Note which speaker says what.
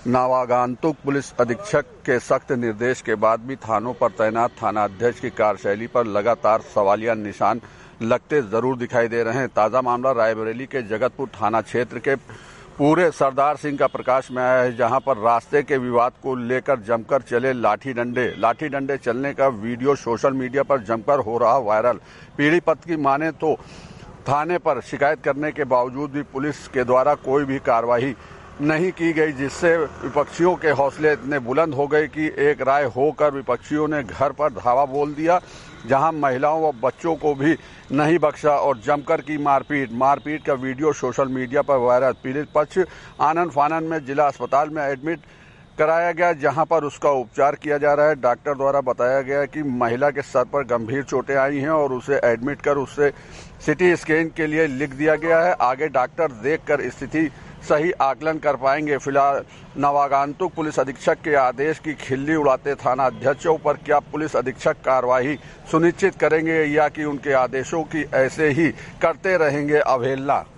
Speaker 1: नवागंतुक police अधीक्षक के सख्त निर्देश के बाद भी थानों पर तैनात थानाध्यक्ष की कार्यशैली पर लगातार सवालिया निशान लगते जरूर दिखाई दे रहे हैं। ताजा मामला रायबरेली के जगतपुर थाना क्षेत्र के पूरे सरदार सिंह का प्रकाश में आया है, जहां पर रास्ते के विवाद को लेकर जमकर चले लाठी डंडे चलने का वीडियो सोशल मीडिया पर जमकर हो रहा वायरल। पीड़ित की माने तो थाने पर शिकायत करने के बावजूद भी पुलिस के द्वारा कोई भी कार्रवाई नहीं की गई, जिससे विपक्षियों के हौसले इतने बुलंद हो गए कि एक राय होकर विपक्षियों ने घर पर धावा बोल दिया, जहां महिलाओं व बच्चों को भी नहीं बख्शा और जमकर की मारपीट का वीडियो सोशल मीडिया पर वायरल। पीड़ित पक्ष आनन फानन में जिला अस्पताल में एडमिट कराया गया, जहां पर उसका उपचार किया जा रहा है। डॉक्टर द्वारा बताया गया कि महिला के सर पर गंभीर चोटें आई हैं और उसे एडमिट कर उससे सिटी स्कैन के लिए लिख दिया गया है। आगे डॉक्टर देखकर स्थिति सही आकलन कर पाएंगे। फिलहाल नवागंतुक पुलिस अधीक्षक के आदेश की खिल्ली उड़ाते थाना अध्यक्षों पर क्या पुलिस अधीक्षक कार्रवाई सुनिश्चित करेंगे या कि उनके आदेशों की ऐसे ही करते रहेंगे अवहेलना।